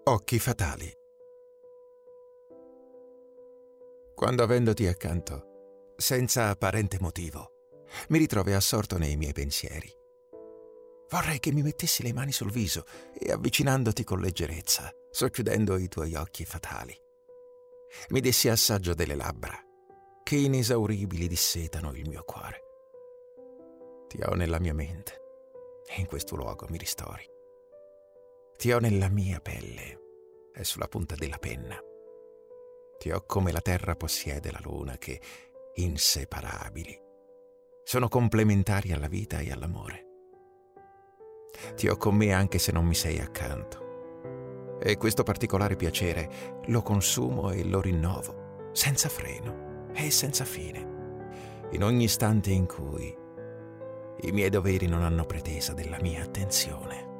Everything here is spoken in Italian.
Occhi fatali. Quando avendoti accanto, senza apparente motivo, mi ritrovi assorto nei miei pensieri. Vorrei che mi mettessi le mani sul viso e, avvicinandoti con leggerezza, socchiudendo i tuoi occhi fatali, mi dessi assaggio delle labbra che inesauribili dissetano il mio cuore. Ti ho nella mia mente e in questo luogo mi ristori. Ti ho nella mia pelle e sulla punta della penna. Ti ho come la terra possiede la luna che, inseparabili, sono complementari alla vita e all'amore. Ti ho con me anche se non mi sei accanto. E questo particolare piacere lo consumo e lo rinnovo, senza freno e senza fine, in ogni istante in cui i miei doveri non hanno pretesa della mia attenzione.